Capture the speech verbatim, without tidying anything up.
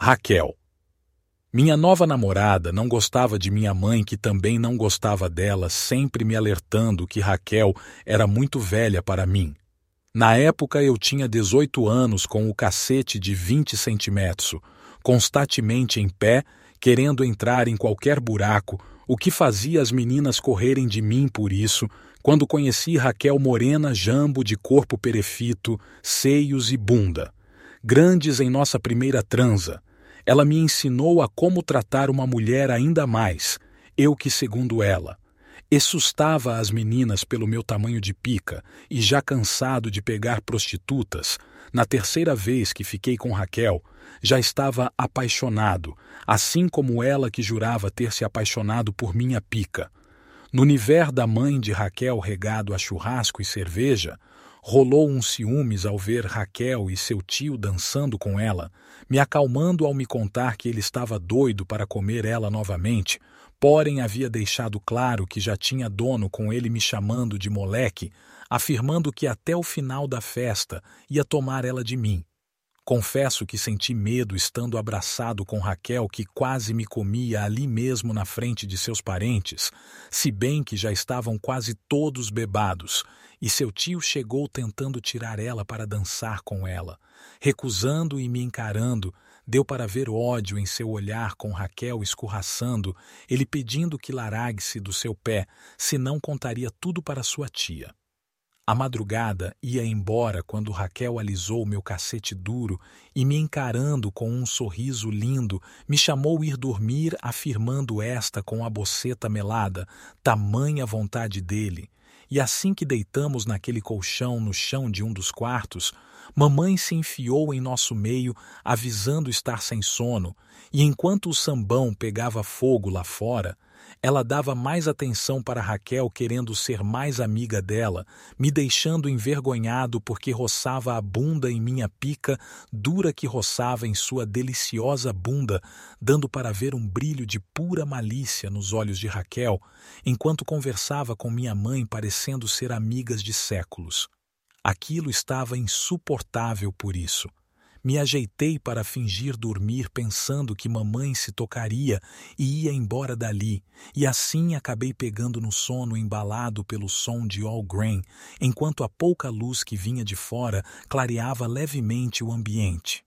Raquel. Minha nova namorada não gostava de minha mãe, que também não gostava dela, sempre me alertando que Raquel era muito velha para mim. Na época eu tinha dezoito anos, com o cacete de vinte centímetros, constantemente em pé, querendo entrar em qualquer buraco, o que fazia as meninas correrem de mim por isso, quando conheci Raquel morena, jambo, de corpo perfeito, seios e bunda, grandes em nossa primeira transa. Ela me ensinou a como tratar uma mulher ainda mais, eu que, segundo ela, assustava as meninas pelo meu tamanho de pica e, já cansado de pegar prostitutas, na terceira vez que fiquei com Raquel, já estava apaixonado, assim como ela que jurava ter se apaixonado por minha pica. No universo da mãe de Raquel, regado a churrasco e cerveja, rolou um ciúmes ao ver Raquel e seu tio dançando com ela, me acalmando ao me contar que ele estava doido para comer ela novamente, porém havia deixado claro que já tinha dono, com ele me chamando de moleque, afirmando que até o final da festa ia tomar ela de mim. Confesso que senti medo estando abraçado com Raquel, que quase me comia ali mesmo na frente de seus parentes, se bem que já estavam quase todos bebados, e seu tio chegou tentando tirar ela para dançar com ela. Recusando e me encarando, deu para ver ódio em seu olhar, com Raquel escorraçando, ele pedindo que largue-se do seu pé, senão contaria tudo para sua tia. A madrugada ia embora quando Raquel alisou meu cacete duro e, me encarando com um sorriso lindo, me chamou ir dormir, afirmando esta com a boceta melada, tamanha vontade dele. E assim que deitamos naquele colchão no chão de um dos quartos, mamãe se enfiou em nosso meio, avisando estar sem sono, e enquanto o sambão pegava fogo lá fora, ela dava mais atenção para Raquel, querendo ser mais amiga dela, me deixando envergonhado porque roçava a bunda em minha pica, dura que roçava em sua deliciosa bunda, dando para ver um brilho de pura malícia nos olhos de Raquel, enquanto conversava com minha mãe, parecendo ser amigas de séculos. Aquilo estava insuportável por isso. Me ajeitei para fingir dormir, pensando que mamãe se tocaria e ia embora dali, e assim acabei pegando no sono, embalado pelo som de All Grain, enquanto a pouca luz que vinha de fora clareava levemente o ambiente.